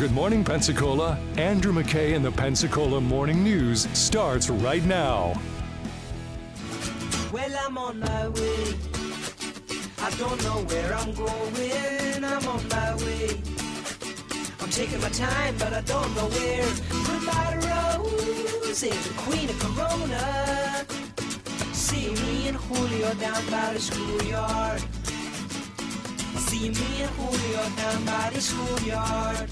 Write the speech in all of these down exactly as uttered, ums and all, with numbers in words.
Good Morning Pensacola. Andrew McKay and the Pensacola Morning News starts right now. Well, I'm on my way. I don't know where I'm going. I'm on my way. I'm taking my time, but I don't know where. Goodbye to Rose, the queen of Corona. See me and Julio down by the schoolyard. See me and Julio down by the schoolyard.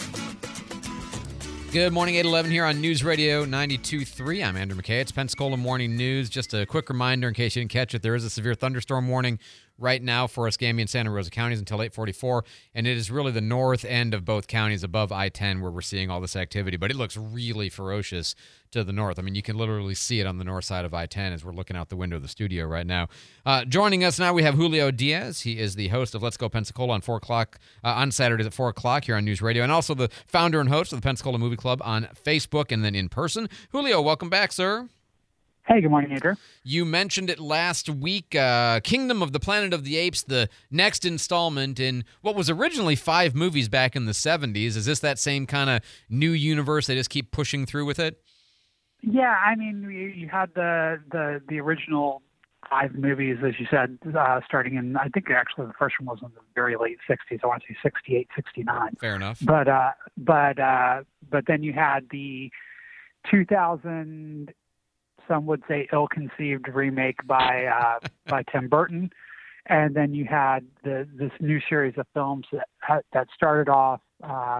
Good morning, eight eleven here on News Radio ninety-two point three. I'm Andrew McKay. It's Pensacola Morning News. Just a quick reminder in case you didn't catch it, there is a severe thunderstorm warning right now for Escambia and Santa Rosa counties until eight forty-four, and it is really the north end of both counties above I ten where we're seeing all this activity, but it looks really ferocious to the north. I mean, you can literally see it on the north side of I ten as we're looking out the window of the studio right now. Uh, joining us now, we have Julio Diaz. He is the host of Let's Go Pensacola on four o'clock, uh, on Saturdays at four o'clock here on News Radio, and also the founder and host of the Pensacola Movie Club on Facebook and then in person. Julio, welcome back, sir. Hey, good morning, Andrew. You mentioned it last week, uh, Kingdom of the Planet of the Apes, the next installment in what was originally five movies back in the seventies. Is this that same kind of new universe they just keep pushing through with it? Yeah, I mean, you, you had the, the the original five movies, as you said, uh, starting in, I think actually the first one was in the very late sixties. I want to say sixty-eight, sixty-nine. Fair enough. But, uh, but, uh, but then you had the two thousand, some would say ill-conceived remake by uh, by Tim Burton, and then you had the this new series of films that that started off uh,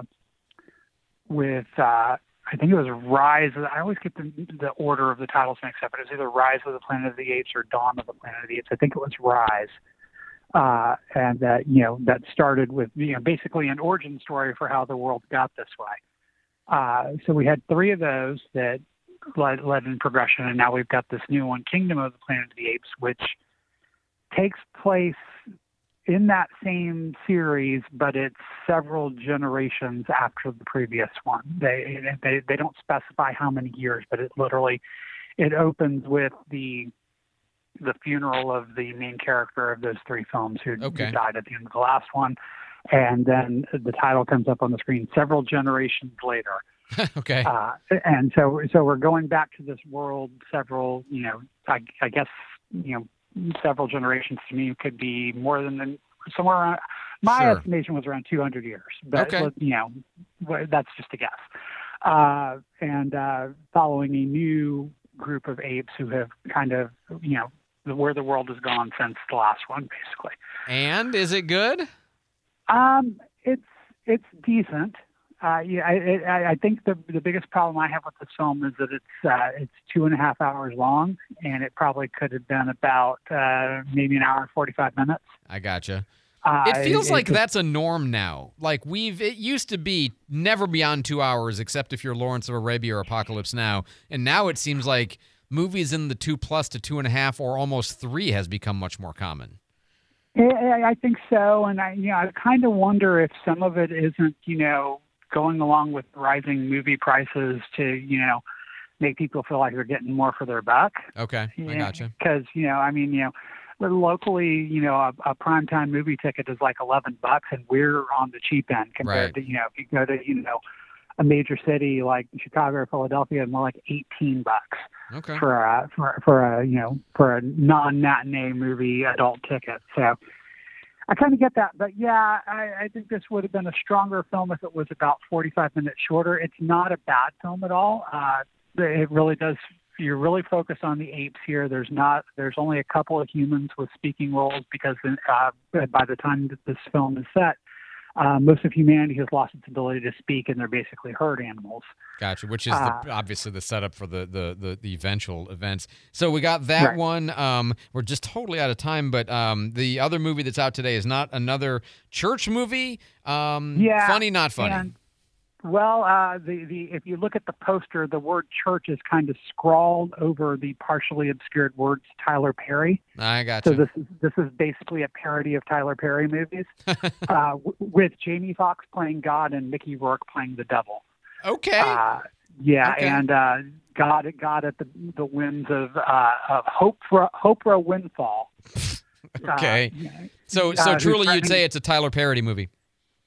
with uh, I think it was Rise. I always get the, the order of the titles mixed up, but it was either Rise of the Planet of the Apes or Dawn of the Planet of the Apes. I think it was Rise, uh, and that you know that started with you know basically an origin story for how the world got this way. Uh, so we had three of those that Led, led in progression, and now we've got this new one, Kingdom of the Planet of the Apes, which takes place in that same series, but it's several generations after the previous one. They they they don't specify how many years, but it literally it opens with the the funeral of the main character of those three films who, okay. who died at the end of the last one, and then the title comes up on the screen several generations later. Okay. Uh, and so, so we're going back to this world several, you know, I, I guess, you know, several generations to me could be more than the, somewhere around, my Sure. estimation was around two hundred years, but, Okay. you know, that's just a guess. Uh, and uh, following a new group of apes who have kind of, you know, where the world has gone since the last one, basically. And is it good? Um, it's, it's decent. Uh, yeah, I, I, I think the the biggest problem I have with this film is that it's uh, it's two and a half hours long, and it probably could have been about uh, maybe an hour and forty-five minutes. I gotcha. Uh, It feels it, like it, that's a norm now. Like we've, it used to be never beyond two hours, except if you're Lawrence of Arabia or Apocalypse Now, and now it seems like movies in the two plus to two and a half or almost three has become much more common. I, I think so, and I you know I kind of wonder if some of it isn't you know. going along with rising movie prices to, you know, make people feel like they're getting more for their buck. Okay, I gotcha. Because, you know, I mean, you know, locally, you know, a, a primetime movie ticket is like eleven bucks, and we're on the cheap end compared Right. to, you know, if you go to, you know, a major city like Chicago or Philadelphia, more like eighteen bucks Okay. for a, for, for a, you know, for a non-matinee movie adult ticket. So, I kind of get that, but yeah, I, I think this would have been a stronger film if it was about forty-five minutes shorter. It's not a bad film at all. Uh, it really does. You're really focused on the apes here. There's not. There's only a couple of humans with speaking roles because uh, by the time that this film is set, uh, most of humanity has lost its ability to speak, and they're basically herd animals. Gotcha, which is Uh, the, obviously the setup for the, the, the, the eventual events. So we got that Right. one. Um, we're just totally out of time, but um, the other movie that's out today is not another church movie. Um, Yeah, funny, not funny. And, well, uh, the, the if you look at the poster, the word church is kind of scrawled over the partially obscured words Tyler Perry. I got So you. this is this is basically a parody of Tyler Perry movies, uh, w- with Jamie Foxx playing God and Mickey Rourke playing the devil. Okay. Uh, yeah, Okay. and uh, God God at the the winds of uh, of Hopra Hopra Windfall. okay. Uh, so uh, so who's truly, you'd threatening- say it's a Tyler Perry movie.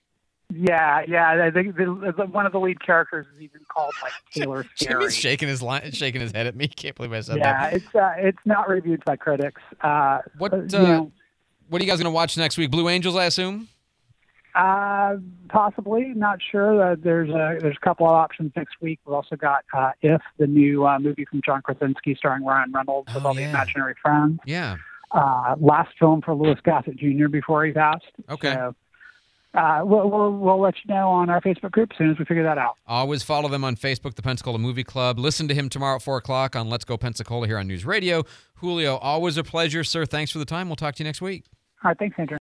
Yeah, yeah. I think the, the, one of the lead characters is even called like Taylor Scary. Jimmy's shaking his line, shaking his head at me. Can't believe I said yeah, that. it's uh, it's not reviewed by critics. Uh, What uh, uh, you know, What are you guys going to watch next week? Blue Angels, I assume. uh, possibly, not sure. Uh, there's a there's a couple of options next week. We've also got uh, If, the new uh, movie from John Krasinski starring Ryan Reynolds with Oh, all the yeah. imaginary friends. Yeah. Uh, last film for Louis Gossett Junior before he passed. Okay. So, uh, we'll, we'll we'll let you know on our Facebook group as soon as we figure that out. Always follow them on Facebook, the Pensacola Movie Club. Listen to him tomorrow at four o'clock on Let's Go Pensacola here on News Radio. Julio, always a pleasure, sir. Thanks for the time. We'll talk to you next week. All right, thanks, Andrew.